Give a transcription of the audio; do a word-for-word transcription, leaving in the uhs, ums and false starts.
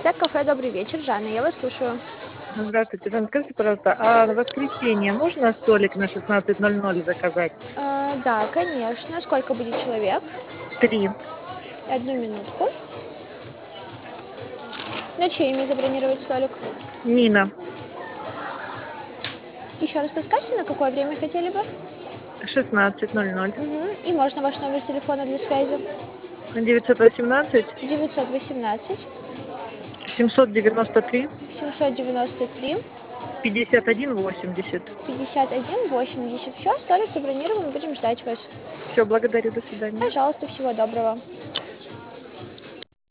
Косяк кафе, добрый вечер. Жанна, я вас слушаю. Здравствуйте, Жан, скажите, пожалуйста, а на воскресенье можно столик на шестнадцать ноль ноль заказать? А, да, конечно. Сколько будет человек? Три. Одну минутку. На чье имя забронировать столик? Нина. Еще раз подскажите, на какое время хотели бы? шестнадцать ноль ноль. Угу. И можно ваш номер телефона для связи? девятьсот восемнадцать девятьсот восемнадцать семьсот девяносто три семьсот девяносто три пятьдесят один восемьдесят. пятьдесят один восемьдесят. Все, столик забронирован, будем ждать вас. Все, благодарю, до свидания. Пожалуйста, всего доброго.